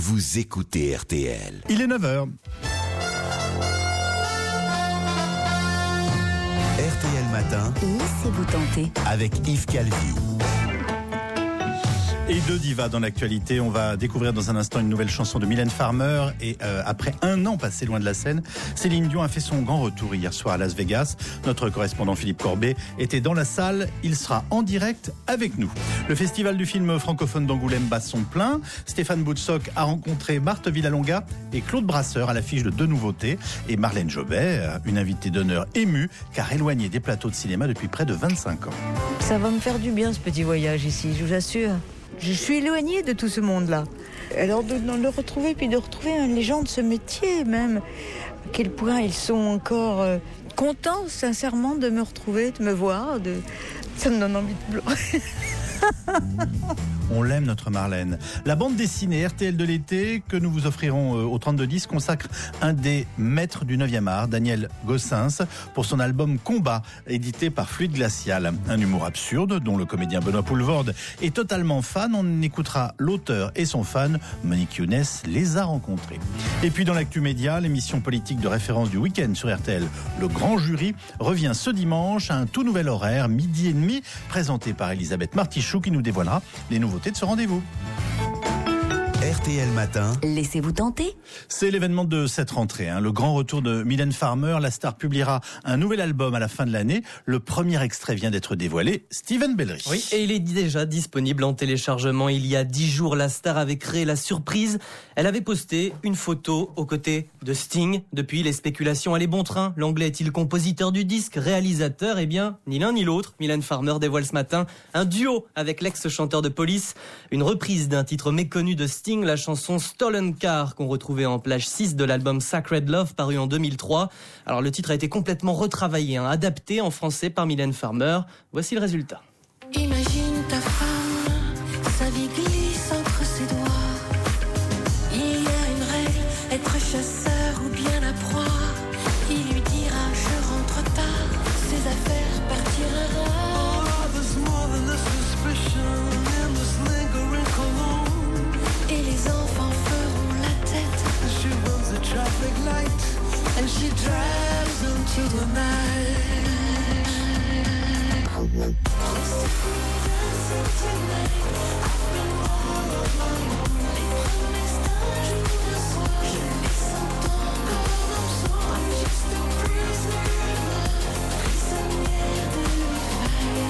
vous écoutez RTL. Il est 9h. RTL Matin, Laissez-vous tenter avec Yves Calvi. Et deux divas dans l'actualité. On va découvrir dans un instant une nouvelle chanson de Mylène Farmer. Et après un an passé loin de la scène, Céline Dion a fait son grand retour hier soir à Las Vegas. Notre correspondant Philippe Corbet était dans la salle. Il sera en direct avec nous. Le festival du film francophone d'Angoulême bat son plein. Stéphane Boutsock a rencontré Marthe Villalonga et Claude Brasseur à l'affiche de deux nouveautés. Et Marlène Jobet, une invitée d'honneur émue, car éloignée des plateaux de cinéma depuis près de 25 ans. Ça va me faire du bien ce petit voyage ici, je vous assure. Je suis éloignée de tout ce monde-là. Alors de le retrouver, puis de retrouver les gens de ce métier même, à quel point ils sont encore contents sincèrement de me retrouver, de me voir, ça me donne envie de pleurer. On l'aime notre Marlène. La bande dessinée RTL de l'été que nous vous offrirons au 3210 consacre un des maîtres du 9e art, Daniel Gossens, pour son album Combat, édité par Fluide Glacial. Un humour absurde dont le comédien Benoît Poulvorde est totalement fan. On écoutera l'auteur et son fan, Monique Younes, les a rencontrés. Et puis dans l'actu média, l'émission politique de référence du week-end sur RTL, Le Grand Jury, revient ce dimanche à un tout nouvel horaire, 12h30, présenté par Elisabeth Martichoux qui nous dévoilera les nouveautés de ce rendez-vous. RTL Matin, Laissez-vous tenter. C'est l'événement de cette rentrée, le grand retour de Mylène Farmer. La star publiera un nouvel album à la fin de l'année. Le premier extrait vient d'être dévoilé. Steven Bellery. Oui, et il est déjà disponible en téléchargement. Il y a 10 jours, la star avait créé la surprise. Elle avait posté une photo aux côtés de Sting. Depuis, les spéculations allaient bon train. L'anglais est-il compositeur du disque, réalisateur? Eh bien, ni l'un ni l'autre. Mylène Farmer dévoile ce matin un duo avec l'ex-chanteur de Police. Une reprise d'un titre méconnu de Sting, la chanson Stolen Car, qu'on retrouvait en plage 6 de l'album Sacred Love, paru en 2003. Alors le titre a été complètement retravaillé, adapté en français par Mylène Farmer. Voici le résultat. Imagine ta femme, sa vie glisse entre ses doigts. Il y a une règle, être chasseur ou bien la proie. Il lui dira je rentre tard, ses affaires partiront. Et les enfants feront la tête. She runs the traffic light and she drives into the night. Dancing tonight, I've been all alone. Les promesses d'un jour de soir, je les sens encore en soi. I'm just a prisoner of love, prisonnière de l'hiver.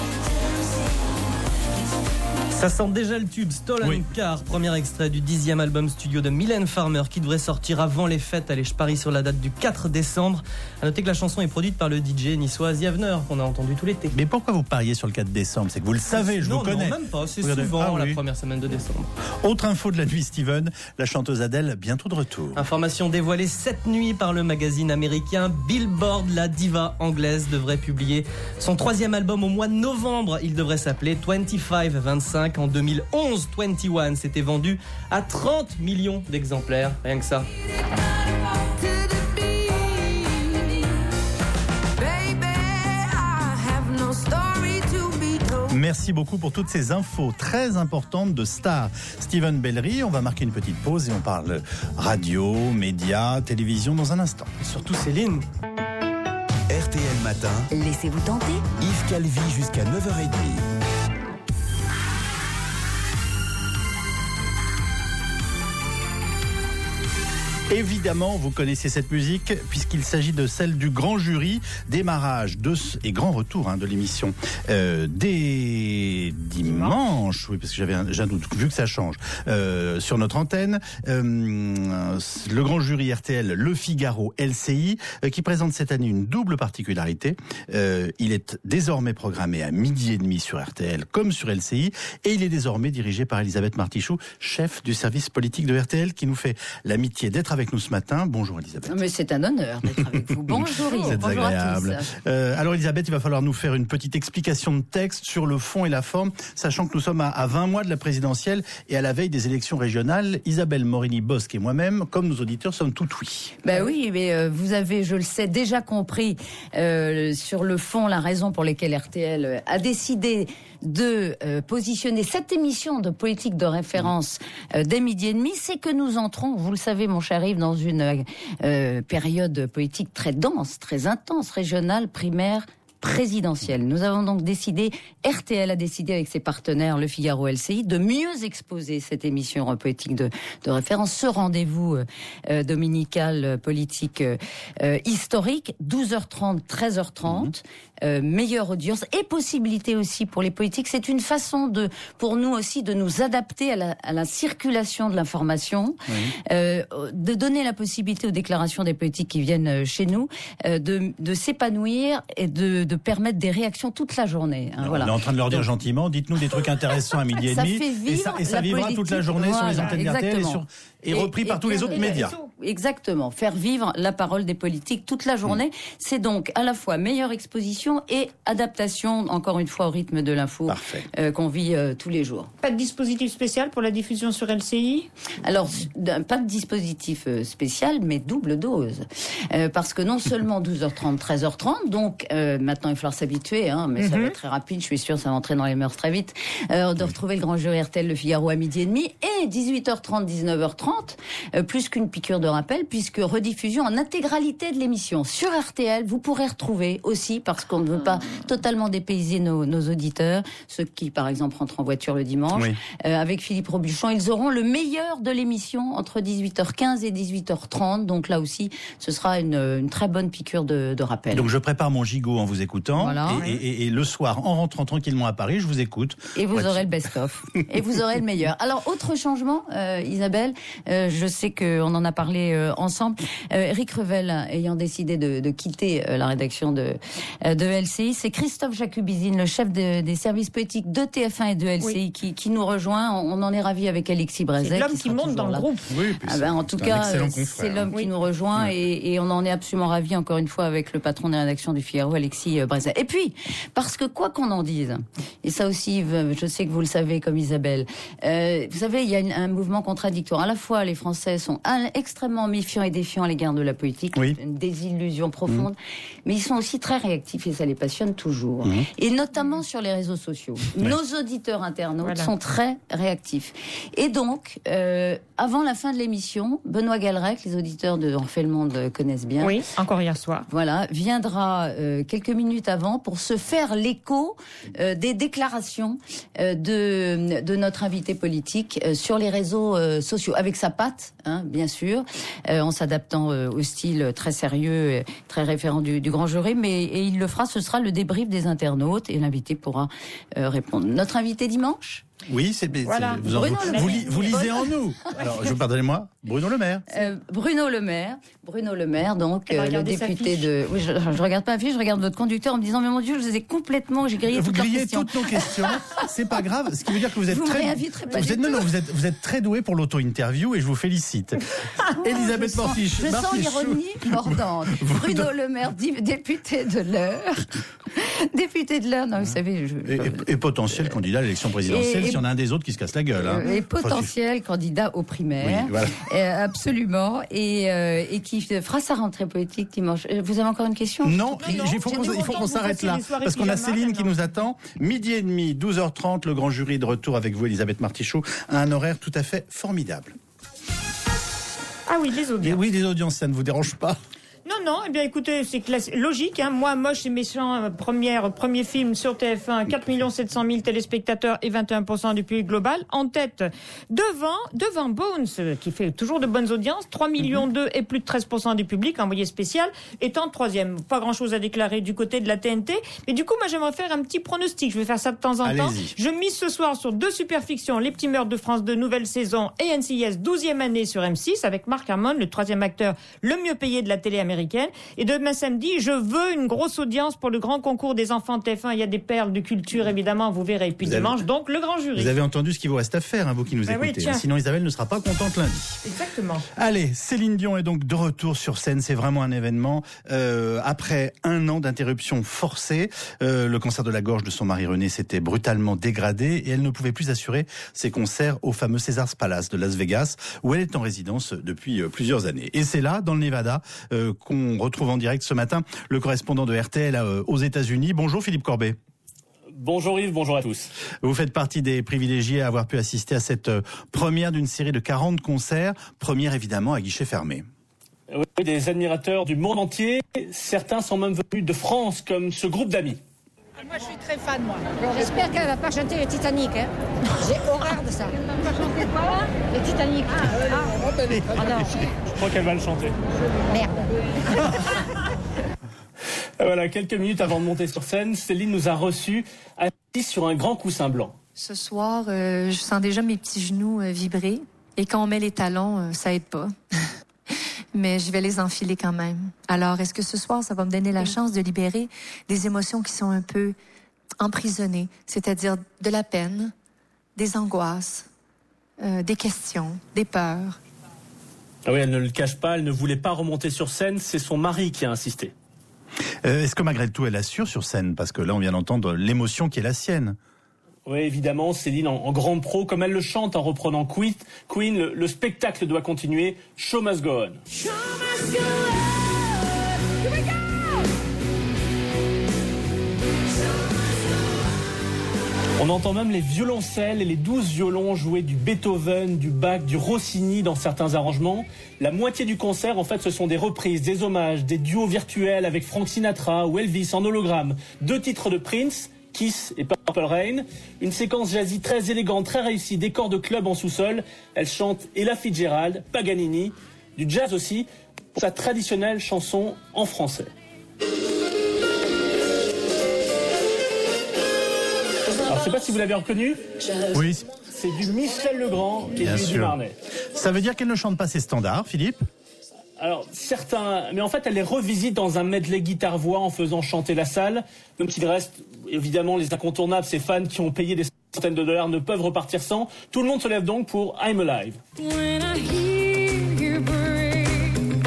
Ça sent déjà le tube Stolen Car, premier extrait du 10e album studio de Mylène Farmer qui devrait sortir avant les fêtes. Allez, je parie sur la date du 4 décembre. À noter que la chanson est produite par le DJ niçois Ziavner, qu'on a entendu tout l'été. Mais pourquoi vous pariez sur le 4 décembre? C'est que vous le savez, je vous connais. Non, même pas, c'est Regardez. souvent oui. la première semaine de décembre. Autre info de la nuit, Steven, la chanteuse Adèle, bientôt de retour. Information dévoilée cette nuit par le magazine américain Billboard. La diva anglaise devrait publier son 3e album au mois de novembre. Il devrait s'appeler 25-25. En 2011, 21 s'était vendu à 30 millions d'exemplaires. Rien que ça. Merci beaucoup pour toutes ces infos très importantes de stars. Steven Bellery, on va marquer une petite pause et on parle radio, médias, télévision dans un instant. Et surtout Céline. RTL Matin, Laissez-vous tenter. Yves Calvi jusqu'à 9h30. Évidemment, vous connaissez cette musique puisqu'il s'agit de celle du Grand Jury, démarrage et grand retour de l'émission dès dimanche. Oui, parce que j'avais un doute, vu que ça change. Sur notre antenne, le Grand Jury RTL, Le Figaro, LCI, qui présente cette année une double particularité. Il est désormais programmé à 12h30 sur RTL comme sur LCI et il est désormais dirigé par Elisabeth Martichoux, chef du service politique de RTL, qui nous fait l'amitié d'être avec avec nous ce matin. Bonjour Elisabeth. Mais c'est un honneur d'être avec vous. Bonjour Yves. Vous êtes Bonjour agréable. à tous. Alors Elisabeth, il va falloir nous faire une petite explication de texte sur le fond et la forme, sachant que nous sommes à 20 mois de la présidentielle et à la veille des élections régionales. Isabelle Morini-Bosque et moi-même, comme nos auditeurs, sommes tout oui. Ben oui, mais vous avez, je le sais, déjà compris sur le fond la raison pour laquelle RTL a décidé de positionner cette émission de politique de référence dès 12h30, c'est que nous entrons, vous le savez mon cher Yves, dans une période politique très dense, très intense, régionale, primaire, présidentielle. Nous avons donc décidé, RTL a décidé avec ses partenaires, Le Figaro, LCI, de mieux exposer cette émission politique de référence, ce rendez-vous dominical politique historique, 12h30, 13h30, meilleure audience et possibilité aussi pour les politiques. C'est une façon pour nous aussi de nous adapter à la circulation de l'information, de donner la possibilité aux déclarations des politiques qui viennent chez nous, de s'épanouir et de permettre des réactions toute la journée. Hein, voilà. On est en train de leur dire gentiment, dites-nous des trucs intéressants à 12h30. Ça fait vivre et ça vivra toute la journée sur les antennes d'RTL et repris par tous les autres médias. Exactement. Faire vivre la parole des politiques toute la journée. C'est donc à la fois meilleure exposition et adaptation, encore une fois, au rythme de l'info qu'on vit tous les jours. Pas de dispositif spécial pour la diffusion sur LCI ? Alors, pas de dispositif spécial, mais double dose. Parce que non seulement 12h30, 13h30, donc maintenant il va falloir s'habituer, hein, mais ça va être très rapide, je suis sûre, ça va entrer dans les mœurs très vite, de retrouver le grand jury RTL Le Figaro à 12h30 et 18h30, 19h30, plus qu'une piqûre de rappel, puisque rediffusion en intégralité de l'émission. Sur RTL, vous pourrez retrouver aussi, parce qu'on ne veut pas totalement dépayser nos auditeurs, ceux qui par exemple rentrent en voiture le dimanche, avec Philippe Robuchon, ils auront le meilleur de l'émission entre 18h15 et 18h30, donc là aussi ce sera une très bonne piqûre de rappel. Donc je prépare mon gigot en vous écoutant, voilà. et le soir, en rentrant tranquillement à Paris, je vous écoute. Et vous aurez le best-of. Et vous aurez le meilleur. Alors, autre changement, Isabelle, je sais qu'on en a parlé ensemble. Éric Revel, ayant décidé de quitter la rédaction de LCI, c'est Christophe Jacubizine, le chef des services politiques de TF1 et de LCI, qui nous rejoint. On en est ravis avec Alexis Brézet. C'est l'homme qui monte dans le groupe. Oui, en tout cas, c'est l'homme qui nous rejoint et on en est absolument ravis, encore une fois, avec le patron des rédactions du Figaro, Alexis Brézet. Et puis, parce que quoi qu'on en dise, et ça aussi, je sais que vous le savez comme Isabelle, vous savez, il y a un mouvement contradictoire. À la fois, les Français sont extrêmement méfiants et défiants à l'égard de la politique, une désillusion profonde, mais ils sont aussi très réactifs et ça les passionne toujours. Et notamment sur les réseaux sociaux. Nos auditeurs internautes sont très réactifs. Et donc, avant la fin de l'émission, Benoît Galrec, les auditeurs de On refait le monde connaissent bien. Oui, encore hier soir. Voilà, viendra quelques minutes avant pour se faire l'écho des déclarations de notre invité politique sur les réseaux sociaux, avec sa patte, hein, bien sûr, en s'adaptant au style très sérieux, très référent du grand jury, et il le fera, ce sera le débrief des internautes et l'invité pourra répondre. Notre invité dimanche ? Oui, voilà. Vous lisez en nous. Alors, pardonnez-moi, Bruno Le Maire. Bruno Le Maire, donc le député de. Oui, je regarde pas la fiche, je regarde votre conducteur en me disant mais mon Dieu, je vous ai complètement, j'ai grillé toutes leurs questions. Vous grillez toutes nos questions. C'est pas grave. Ce qui veut dire que vous êtes vous très. Vous êtes très doué pour l'auto-interview et je vous félicite. Elisabeth Martichoux. Je sens l'ironie mordante. Bruno Le Maire, député de l'Eure. Député de l'Eure, non, vous savez. Et potentiel candidat à l'élection présidentielle. Si on a un des autres qui se casse la gueule. Hein. Et potentiel candidat aux primaires. Oui, voilà. Absolument. Et qui fera sa rentrée politique dimanche. Vous avez encore une question ? Non, il faut qu'on s'arrête là. Parce qu'on a Céline qui nous attend. 12h30, 12h30, le grand jury de retour avec vous, Elisabeth Martichoux, à un horaire tout à fait formidable. Ah oui, les audiences. Et oui, les audiences, ça ne vous dérange pas ? Non, eh bien écoutez, c'est logique, hein. Moi, Moche et méchant, premier film sur TF1, 4 700 000 téléspectateurs et 21% du public global, en tête devant Bones, qui fait toujours de bonnes audiences, 3 millions 2 et plus de 13% du public, envoyé spécial, étant troisième. Pas grand chose à déclarer du côté de la TNT, mais du coup, moi, j'aimerais faire un petit pronostic, je vais faire ça de temps en temps. Je mise ce soir sur 2 superfictions, Les Petits Meurtres de France 2, nouvelle saison, et NCIS, 12e année sur M6, avec Marc Harmon, le 3e acteur le mieux payé de la télé américaine. américaine. Et demain samedi, je veux une grosse audience pour le grand concours des enfants de TF1. Il y a des perles de culture, évidemment, vous verrez. Et puis dimanche, donc, le grand jury. Vous avez entendu ce qu'il vous reste à faire, hein, vous qui nous Ben oui, écoutez. tiens. Sinon, Isabelle ne sera pas contente lundi. Exactement. Allez, Céline Dion est donc de retour sur scène. C'est vraiment un événement. Après un an d'interruption forcée, le cancer de la gorge de son mari René s'était brutalement dégradé et elle ne pouvait plus assurer ses concerts au fameux Caesars Palace de Las Vegas, où elle est en résidence depuis plusieurs années. Et c'est là, dans le Nevada, qu'on retrouve en direct ce matin le correspondant de RTL aux États-Unis. Bonjour Philippe Corbet. Bonjour Yves, bonjour à tous. Vous faites partie des privilégiés à avoir pu assister à cette première d'une série de 40 concerts, première évidemment à guichet fermé. Oui, des admirateurs du monde entier, certains sont même venus de France, comme ce groupe d'amis. Moi, je suis très fan, moi. J'espère qu'elle va pas chanter le Titanic. Hein. J'ai horreur de ça. Elle va chanter quoi, le Titanic. Non. Je crois qu'elle va le chanter. Merde. Voilà, quelques minutes avant de monter sur scène, Céline nous a reçus assis sur un grand coussin blanc. Ce soir, je sens déjà mes petits genoux vibrer. Et quand on met les talons, ça aide pas. Mais je vais les enfiler quand même. Alors, est-ce que ce soir, ça va me donner la chance de libérer des émotions qui sont un peu emprisonnées, c'est-à-dire de la peine, des angoisses, des questions, des peurs. Ah oui, elle ne le cache pas, elle ne voulait pas remonter sur scène, c'est son mari qui a insisté. Est-ce que malgré tout elle assure sur scène? Parce que là on vient d'entendre l'émotion qui est la sienne. Oui, évidemment, Céline en grande pro, comme elle le chante en reprenant Queen, le spectacle doit continuer, Show must go on. Show must go on. Here we go. On entend même les violoncelles et les 12 violons jouer du Beethoven, du Bach, du Rossini dans certains arrangements. La moitié du concert, en fait, ce sont des reprises, des hommages, des duos virtuels avec Frank Sinatra ou Elvis en hologramme. 2 titres de Prince, Kiss et Purple Rain. Une séquence jazzy très élégante, très réussie, décor de club en sous-sol. Elle chante Ella Fitzgerald, Paganini, du jazz aussi, sa traditionnelle chanson en français. Alors, je ne sais pas si vous l'avez reconnu. Oui. C'est du Michel Legrand et du Marnet. Ça veut dire qu'elle ne chante pas ses standards, Philippe? Alors, certains, mais en fait, elle les revisite dans un medley guitare-voix en faisant chanter la salle. Donc, il reste, évidemment, les incontournables, ces fans qui ont payé des centaines de dollars ne peuvent repartir sans. Tout le monde se lève donc pour I'm Alive. When I hear you breathe,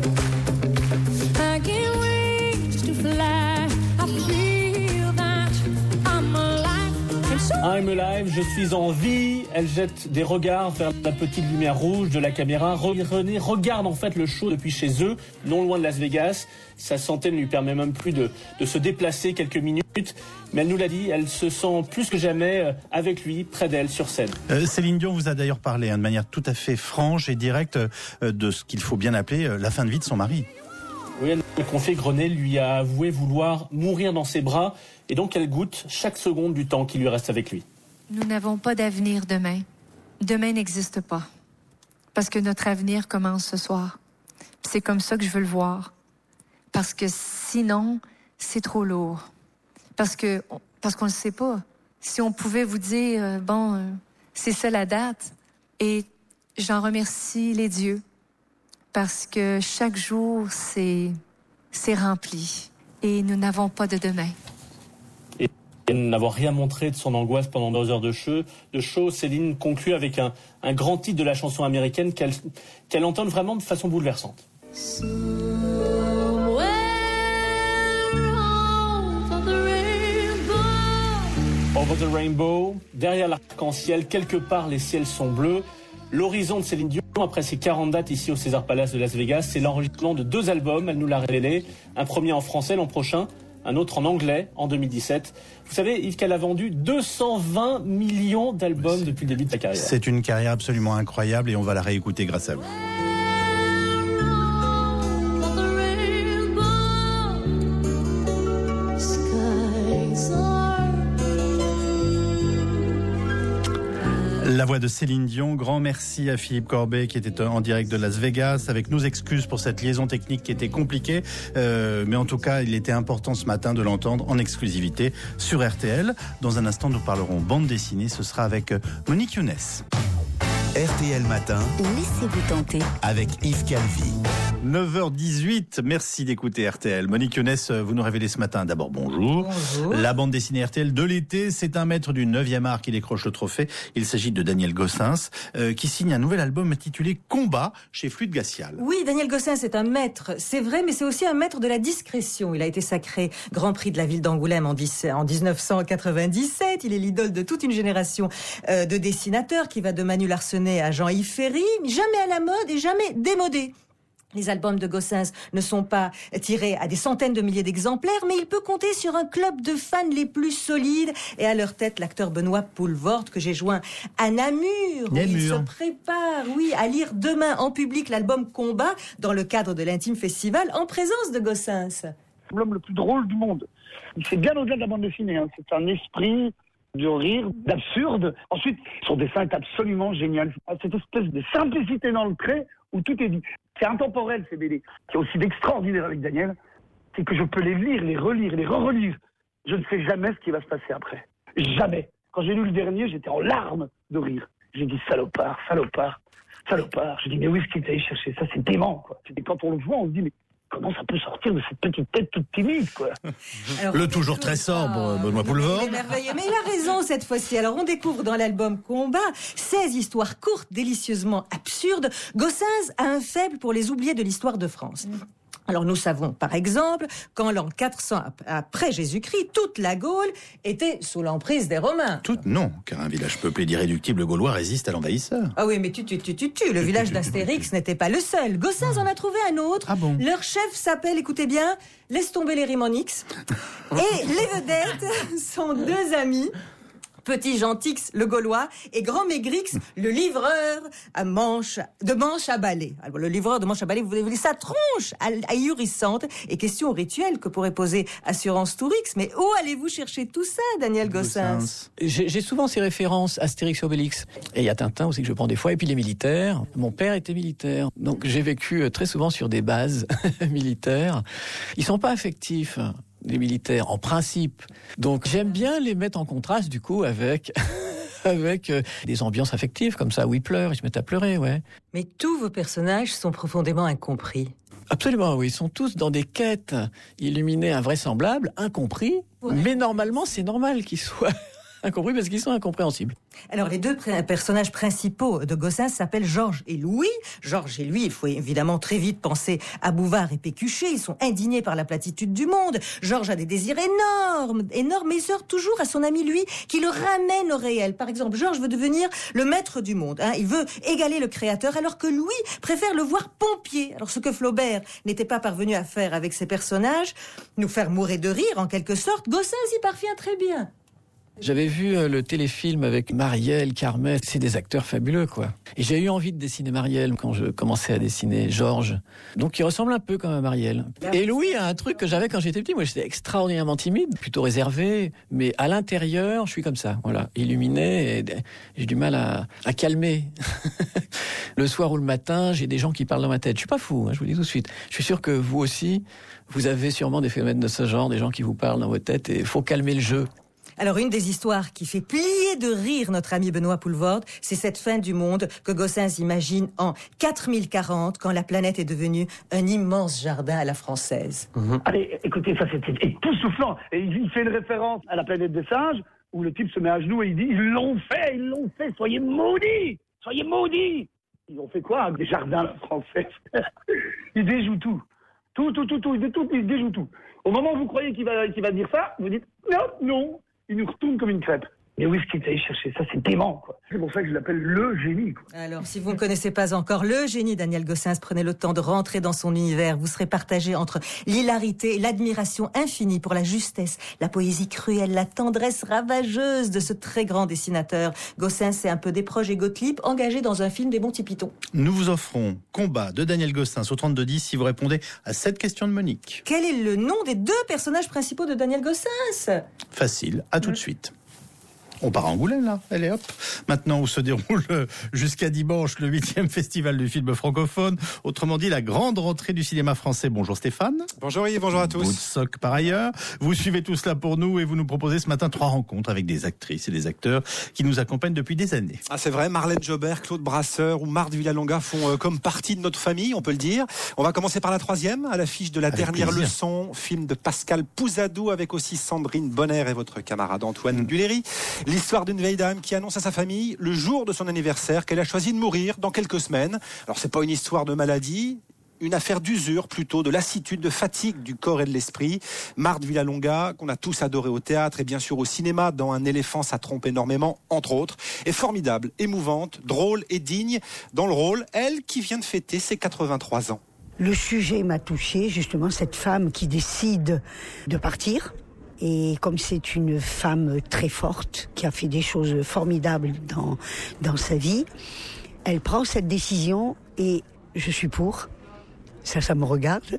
I get wings to fly. I feel that I'm alive. And so I'm Alive, je suis en vie. Elle jette des regards vers la petite lumière rouge de la caméra. René regarde en fait le show depuis chez eux, non loin de Las Vegas. Sa santé ne lui permet même plus de se déplacer quelques minutes. Mais elle nous l'a dit, elle se sent plus que jamais avec lui, près d'elle, sur scène. Céline Dion vous a d'ailleurs parlé de manière tout à fait franche et directe de ce qu'il faut bien appeler la fin de vie de son mari. Oui, elle nous confie que René lui a avoué vouloir mourir dans ses bras. Et donc elle goûte chaque seconde du temps qui lui reste avec lui. Nous n'avons pas d'avenir demain. Demain n'existe pas. Parce que notre avenir commence ce soir. C'est comme ça que je veux le voir. Parce que sinon, c'est trop lourd. Parce qu'on ne sait pas. Si on pouvait vous dire, c'est ça la date. Et j'en remercie les dieux. Parce que chaque jour, c'est rempli. Et nous n'avons pas de demain. Et n'avoir rien montré de son angoisse pendant 2 heures de show, Céline conclut avec un grand titre de la chanson américaine qu'elle entend vraiment de façon bouleversante. somewhere over the rainbow. Over the Rainbow, derrière l'arc-en-ciel, quelque part les ciels sont bleus. L'horizon de Céline Dion, après ses 40 dates ici au Caesars Palace de Las Vegas, c'est l'enregistrement de 2 albums, elle nous l'a révélé. Un premier en français l'an prochain, un autre en anglais en 2017. Vous savez, Yves, qu'elle a vendu 220 millions d'albums depuis le début de sa carrière. C'est une carrière absolument incroyable et on va la réécouter grâce à vous. Over the rainbow. Skies are La voix de Céline Dion, grand merci à Philippe Corbet qui était en direct de Las Vegas, avec nos excuses pour cette liaison technique qui était compliquée, mais en tout cas il était important ce matin de l'entendre en exclusivité sur RTL. Dans un instant nous parlerons bande dessinée, ce sera avec Monique Younes. RTL Matin Laissez-vous tenter. avec Yves Calvi. 9h18, merci d'écouter RTL. Monique Younes, vous nous révélez ce matin. D'abord, bonjour. Bonjour. La bande dessinée RTL de l'été, c'est un maître du 9e art qui décroche le trophée. Il s'agit de Daniel Gossens, qui signe un nouvel album intitulé Combat chez Fluide Glacial. Oui, Daniel Gossens est un maître, c'est vrai, mais c'est aussi un maître de la discrétion. Il a été sacré Grand Prix de la ville d'Angoulême en 1997. Il est l'idole de toute une génération de dessinateurs qui va de Manu Larsenet à Jean-Yves Ferry. Jamais à la mode et jamais démodé. Les albums de Gossens ne sont pas tirés à des centaines de milliers d'exemplaires, mais il peut compter sur un club de fans les plus solides. Et à leur tête, l'acteur Benoît Poelvoort, que j'ai joint à Namur, où il se prépare, à lire demain en public l'album Combat, dans le cadre de l'Intime Festival, en présence de Gossens. C'est l'homme le plus drôle du monde. C'est bien au-delà de la bande dessinée. C'est un esprit de rire, d'absurde. Ensuite, son dessin est absolument génial. Cette espèce de simplicité dans le trait où tout est dit. C'est intemporel, ces BD. Ce qui est aussi d'extraordinaire avec Daniel, c'est que je peux les lire, les relire, les re-relire. Je ne sais jamais ce qui va se passer après. Jamais. Quand j'ai lu le dernier, j'étais en larmes de rire. J'ai dit salopard, salopard, salopard. J'ai dit mais où est-ce qu'il est allé chercher ça? C'est dément, quoi. Et quand on le voit, on se dit mais comment ça peut sortir de cette petite tête toute timide, quoi. Alors, le toujours très sobre, Benoît Poelvoort. Il est merveilleux, mais il a raison cette fois-ci. Alors on découvre dans l'album Combat 16 histoires courtes, délicieusement absurdes. Gossens a un faible pour les oubliés de l'histoire de France. Alors nous savons, par exemple, qu'en l'an 400 après Jésus-Christ, toute la Gaule était sous l'emprise des Romains. Toute non, car un village peuplé d'irréductibles gaulois résiste à l'envahisseur. Ah oui, mais le village d'Astérix n'était pas le seul. Gossens en a trouvé un autre. Ah bon? Leur chef s'appelle, écoutez bien, laisse tomber les rimes en X. Et les vedettes sont deux amis. Petit Gentix, le Gaulois, et Grand Maigrix, le livreur de manche à balai. Alors, le livreur de manche à balai, vous voulez sa tronche ahurissante. Et question rituelle que pourrait poser Assurance Tourix. Mais où allez-vous chercher tout ça, Daniel Gossens? J'ai souvent ces références Astérix et Obélix. Et il y a Tintin aussi que je prends des fois. Et puis les militaires. Mon père était militaire. Donc j'ai vécu très souvent sur des bases militaires. Ils sont pas affectifs, les militaires, en principe. Donc j'aime bien les mettre en contraste, du coup, avec des ambiances affectives, comme ça, où ils pleurent, ils se mettent à pleurer, ouais. Mais tous vos personnages sont profondément incompris. Absolument, oui. Ils sont tous dans des quêtes illuminées invraisemblables, incompris. Ouais. Mais normalement, c'est normal qu'ils soient incompris parce qu'ils sont incompréhensibles. Alors, les deux personnages principaux de Gossens s'appellent Georges et Louis. Georges et Louis, il faut évidemment très vite penser à Bouvard et Pécuchet. Ils sont indignés par la platitude du monde. Georges a des désirs énormes, mais il sort toujours à son ami Louis qui le ramène au réel. Par exemple, Georges veut devenir le maître du monde. Il veut égaler le créateur, alors que Louis préfère le voir pompier. Alors, ce que Flaubert n'était pas parvenu à faire avec ses personnages, nous faire mourir de rire en quelque sorte, Gossens y parvient très bien. J'avais vu le téléfilm avec Marielle, Carmet, c'est des acteurs fabuleux, quoi. Et j'ai eu envie de dessiner Marielle quand je commençais à dessiner Georges. Donc il ressemble un peu comme à Marielle. Et Louis a un truc que j'avais quand j'étais petit. Moi j'étais extraordinairement timide, plutôt réservé, mais à l'intérieur je suis comme ça, voilà, illuminé, et j'ai du mal à calmer. Le soir ou le matin, j'ai des gens qui parlent dans ma tête. Je suis pas fou, je vous le dis tout de suite. Je suis sûr que vous aussi, vous avez sûrement des phénomènes de ce genre, des gens qui vous parlent dans votre tête, et il faut calmer le jeu. Alors, une des histoires qui fait plier de rire notre ami Benoît Poelvoort, c'est cette fin du monde que Gossens imagine en 4040, quand la planète est devenue un immense jardin à la française. Allez, écoutez, ça c'était époustouflant. Et il fait une référence à la planète des singes, où le type se met à genoux et il dit « Ils l'ont fait, soyez maudits, soyez maudits !» Ils ont fait quoi? Des jardins à la française. Ils déjouent tout. Tout, ils déjouent tout. Au moment où vous croyez qu'il va dire ça, vous dites « Non !» Il nous retourne comme une crêpe. Mais où est-ce qu'il est allé chercher ça? C'est dément, quoi. C'est pour ça que je l'appelle le génie, quoi. Alors, si vous ne connaissez pas encore le génie Daniel Gossens, prenez le temps de rentrer dans son univers. Vous serez partagé entre l'hilarité et l'admiration infinie pour la justesse, la poésie cruelle, la tendresse ravageuse de ce très grand dessinateur. Gossens, c'est un peu des proches et Gottlieb engagés dans un film des Monty Python. Nous vous offrons Combat de Daniel Gossens au 3210 si vous répondez à cette question de Monique. Quel est le nom des deux personnages principaux de Daniel Gossens? Facile, à tout de suite. On part à Angoulême, là. Allez, hop. Maintenant, où se déroule jusqu'à dimanche le 8e festival du film francophone. Autrement dit, la grande rentrée du cinéma français. Bonjour Stéphane. Bonjour Yves, bonjour à tous. Woodstock par ailleurs. Vous suivez tout cela pour nous et vous nous proposez ce matin 3 rencontres avec des actrices et des acteurs qui nous accompagnent depuis des années. Ah, c'est vrai, Marlène Jobert, Claude Brasseur ou Marthe Villalonga font comme partie de notre famille, on peut le dire. On va commencer par la 3e, à l'affiche de La Avec Dernière plaisir. Leçon, film de Pascal Pouzadou avec aussi Sandrine Bonner et votre camarade Antoine Duléry. L'histoire d'une vieille dame qui annonce à sa famille, le jour de son anniversaire, qu'elle a choisi de mourir dans quelques semaines. Alors c'est pas une histoire de maladie, une affaire d'usure plutôt, de lassitude, de fatigue du corps et de l'esprit. Marthe Villalonga, qu'on a tous adoré au théâtre et bien sûr au cinéma, dans Un éléphant ça trompe énormément, entre autres, est formidable, émouvante, drôle et digne dans le rôle, elle qui vient de fêter ses 83 ans. Le sujet m'a touchée, justement, cette femme qui décide de partir. Et comme c'est une femme très forte, qui a fait des choses formidables dans sa vie, elle prend cette décision et je suis pour. Ça me regarde.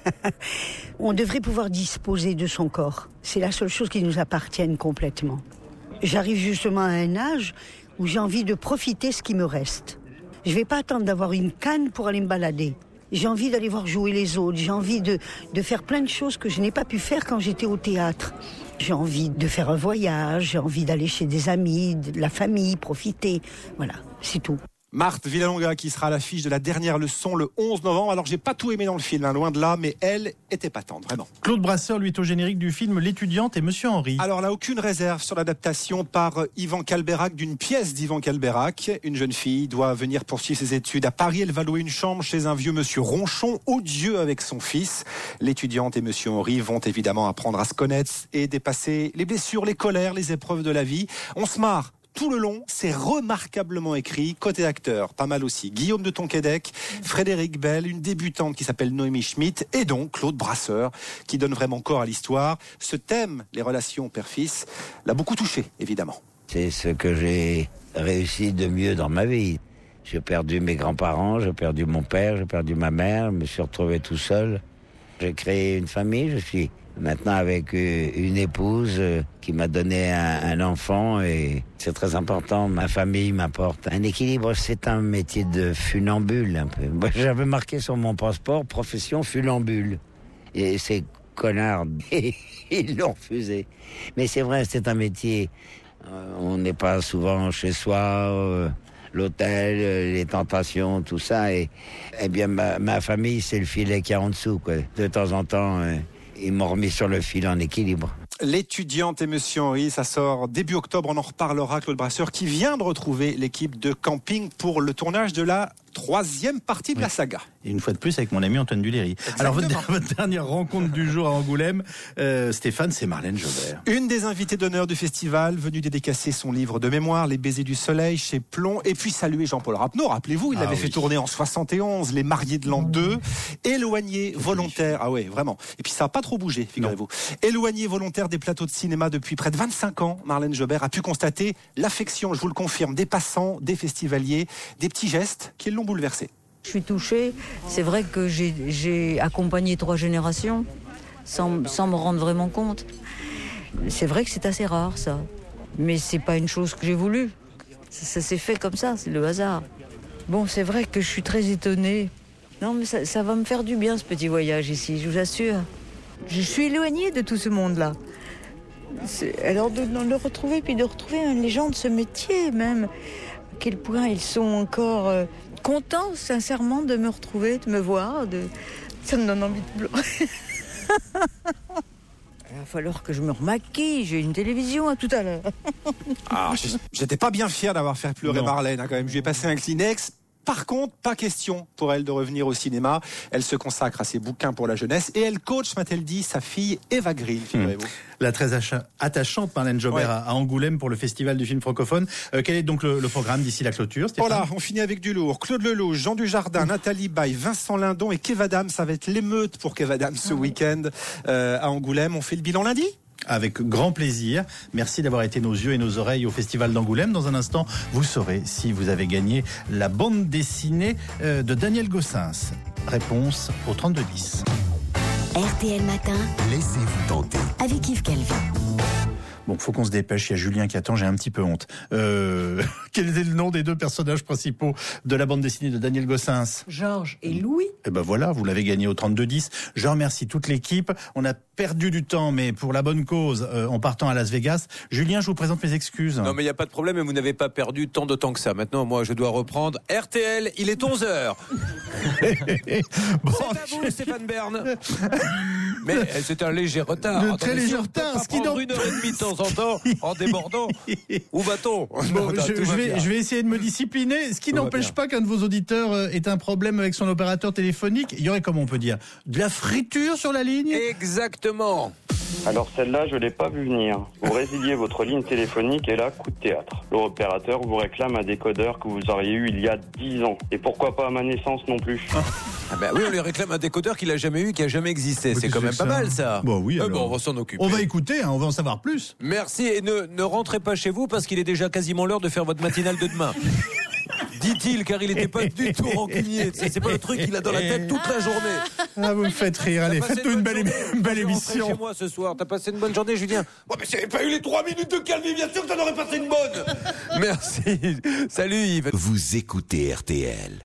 On devrait pouvoir disposer de son corps. C'est la seule chose qui nous appartienne complètement. J'arrive justement à un âge où j'ai envie de profiter ce qui me reste. Je vais pas attendre d'avoir une canne pour aller me balader. J'ai envie d'aller voir jouer les autres. J'ai envie de faire plein de choses que je n'ai pas pu faire quand j'étais au théâtre. J'ai envie de faire un voyage, j'ai envie d'aller chez des amis, de la famille, profiter. Voilà, c'est tout. Marthe Villalonga qui sera à l'affiche de La Dernière Leçon le 11 novembre. Alors j'ai pas tout aimé dans le film, hein, loin de là, mais elle était patente, vraiment. Claude Brasseur, lui, est au générique du film L'étudiante et Monsieur Henry. Alors là, aucune réserve sur l'adaptation par Yvan Calberac d'une pièce d'Yvan Calberac. Une jeune fille doit venir poursuivre ses études à Paris. Elle va louer une chambre chez un vieux monsieur Ronchon, odieux avec son fils. L'étudiante et Monsieur Henry vont évidemment apprendre à se connaître et dépasser les blessures, les colères, les épreuves de la vie. On se marre tout le long, c'est remarquablement écrit. Côté acteur, pas mal aussi. Guillaume de Tonquédec, Frédéric Bell, une débutante qui s'appelle Noémie Schmitt, et donc Claude Brasseur, qui donne vraiment corps à l'histoire. Ce thème, les relations père-fils, l'a beaucoup touché, évidemment. C'est ce que j'ai réussi de mieux dans ma vie. J'ai perdu mes grands-parents, j'ai perdu mon père, j'ai perdu ma mère, je me suis retrouvé tout seul. J'ai créé une famille, je suis maintenant avec une épouse qui m'a donné un enfant et c'est très important. Ma famille m'apporte un équilibre. C'est un métier de funambule un peu. Moi, j'avais marqué sur mon passeport profession funambule. Et ces connards, ils l'ont refusé. Mais c'est vrai, c'est un métier. On n'est pas souvent chez soi. L'hôtel, les tentations, tout ça. Et bien, ma famille, c'est le filet qu'il y a en dessous, quoi. De temps en temps, ils m'ont remis sur le fil en équilibre. L'étudiante et Monsieur Henry, ça sort début octobre, on en reparlera. Claude Brasseur qui vient de retrouver l'équipe de Camping pour le tournage de la 3e partie de la saga. Et une fois de plus avec mon ami Antoine Duléry. Alors votre dernière rencontre du jour à Angoulême, Stéphane, c'est Marlène Jobert. Une des invitées d'honneur du festival, venue dédicacer son livre de mémoire, Les baisers du soleil, chez Plomb, et puis saluer Jean-Paul Rapneau. Rappelez-vous, il l'avait fait tourner en 71, Les mariés de l'an 2, Éloigné volontaire. Ah ouais, vraiment. Et puis ça n'a pas trop bougé, figurez-vous. Éloigné volontaire des plateaux de cinéma depuis près de 25 ans, Marlène Jobert a pu constater l'affection, je vous le confirme, des passants, des festivaliers, des petits gestes qui l'ont bouleversé. Je suis touchée. C'est vrai que j'ai accompagné 3 générations sans me rendre vraiment compte. C'est vrai que c'est assez rare, ça. Mais c'est pas une chose que j'ai voulu. Ça s'est fait comme ça, c'est le hasard. Bon, c'est vrai que je suis très étonnée. Non, mais ça va me faire du bien, ce petit voyage ici, je vous assure. Je suis éloignée de tout ce monde-là. Alors de le retrouver, puis de retrouver les gens de ce métier même, à quel point ils sont encore contents, sincèrement, de me retrouver, de me voir. Ça me donne envie de pleurer. Il va falloir que je me remaquille, j'ai une télévision à tout à l'heure. Ah, j'étais pas bien fier d'avoir fait pleurer Marlène, hein, quand même. Je lui ai passé un Kleenex. Par contre, pas question pour elle de revenir au cinéma. Elle se consacre à ses bouquins pour la jeunesse et elle coach, m'a-t-elle dit, sa fille Eva Grill, figurez-vous. La très attachante Marlène Jobert à Angoulême pour le Festival du film francophone. Quel est donc le programme d'ici la clôture, Stéphane ? Voilà, on finit avec du lourd. Claude Lelouch, Jean Dujardin, Nathalie Baye, Vincent Lindon et Kev Adams. Ça va être l'émeute pour Kev Adams ce week-end à Angoulême. On fait le bilan lundi ? Avec grand plaisir. Merci d'avoir été nos yeux et nos oreilles au Festival d'Angoulême. Dans un instant, vous saurez si vous avez gagné la bande dessinée de Daniel Gossens. Réponse au 3210. RTL Matin. Laissez-vous tenter. Avec Yves Calvi. Bon, faut qu'on se dépêche, il y a Julien qui attend, j'ai un petit peu honte. Quel était le nom des deux personnages principaux de la bande dessinée de Daniel Gossens? Georges et Louis. Eh ben voilà, vous l'avez gagné au 32-10. Je remercie toute l'équipe. On a perdu du temps, mais pour la bonne cause, en partant à Las Vegas. Julien, je vous présente mes excuses. Non, mais il n'y a pas de problème, et vous n'avez pas perdu tant de temps que ça. Maintenant, moi, je dois reprendre RTL, il est 11h. Bon, c'est à vous, Stéphane Bern. Mais c'est un léger retard. De très léger retard. Ce qui prendre 1h30 de temps en temps en débordant. Où va-t-on? Bon, je vais essayer de me discipliner. Ce qui n'empêche pas qu'un de vos auditeurs ait un problème avec son opérateur téléphonique. Il y aurait, comment on peut dire, de la friture sur la ligne? Exactement. Alors celle-là, je ne l'ai pas vu venir. Vous résiliez votre ligne téléphonique et là, coup de théâtre. L'opérateur vous réclame un décodeur que vous auriez eu il y a 10 ans. Et pourquoi pas à ma naissance non plus. Ah ben oui, on lui réclame un décodeur qu'il a jamais eu, qui a jamais existé. C'est quand même pas mal ça. Bon oui. Bon, on va s'en occuper. On va écouter, on va en savoir plus. Merci, et ne rentrez pas chez vous parce qu'il est déjà quasiment l'heure de faire votre matinale de demain. Dit-il, car il n'était pas du tout rancunier. C'est pas le truc qu'il a dans la tête toute la journée. Ah, vous me faites rire. Allez, faites-nous une belle émission. Chez moi ce soir. T'as passé une bonne journée, Julien? Ouais, mais si j'avais pas eu les 3 minutes de Calvi, bien sûr que t'en aurais passé une bonne. Merci. Salut Yves. Vous écoutez RTL.